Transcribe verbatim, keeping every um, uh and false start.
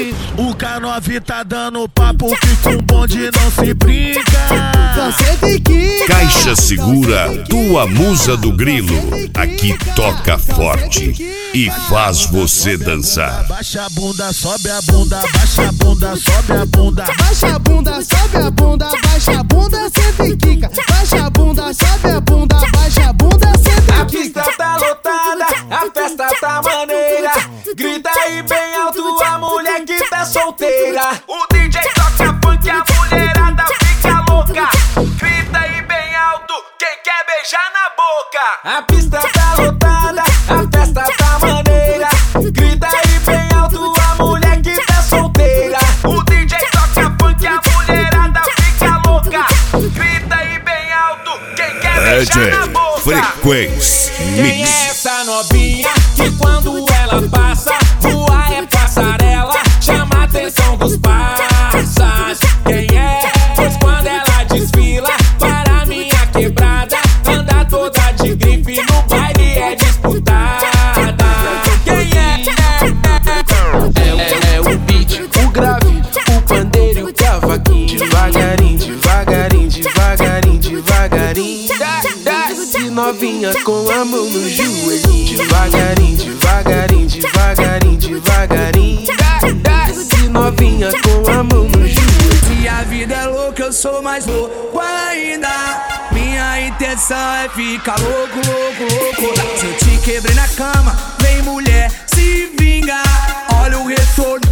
aqui. O K nove tá dando papo que com bonde não se brinca. Caixa Segura, tua musa do grilo. Aqui toca forte e faz você dançar. Baixa a bunda, sobe a bunda, baixa a bunda, sobe a bunda. Baixa a bunda, sobe a bunda, baixa a bunda, senta e quica. Baixa a bunda, sobe a bunda, baixa a bunda, senta e quica. A pista tá lotada, a festa tá maneira. Grita aí bem alto a mulher que tá solteira. O D J toca funk, a mulherada fica louca. Grita aí bem alto, quem quer beijar na boca. A pista tá lotada, a festa tá maneira. Grita aí bem alto a mulher que tá solteira. O D J toca funk, a mulherada fica louca. Grita aí bem alto, quem quer beijar na boca. Frequência Quem é essa novinha que quando ela passa, voa é passarela, chama a atenção dos parças. Quem é? Pois quando ela desfila para minha quebrada, anda toda de grife, no baile é disputada. Quem é? É, é, é o beat, o grave, o pandeiro e o cavaquinho. Devagarinho, devagarinho, devagarinho, devagarinho. Desce novinha com a mão no joelhinho. Devagarinho, devagarinho, devagarinho, devagarinho. Desce novinha com a mão no joelhinho. Se a vida é louca, eu sou mais louco ainda. Minha intenção é ficar louco, louco, louco. Se eu te quebrei na cama, vem mulher, se vinga. Olha o retorno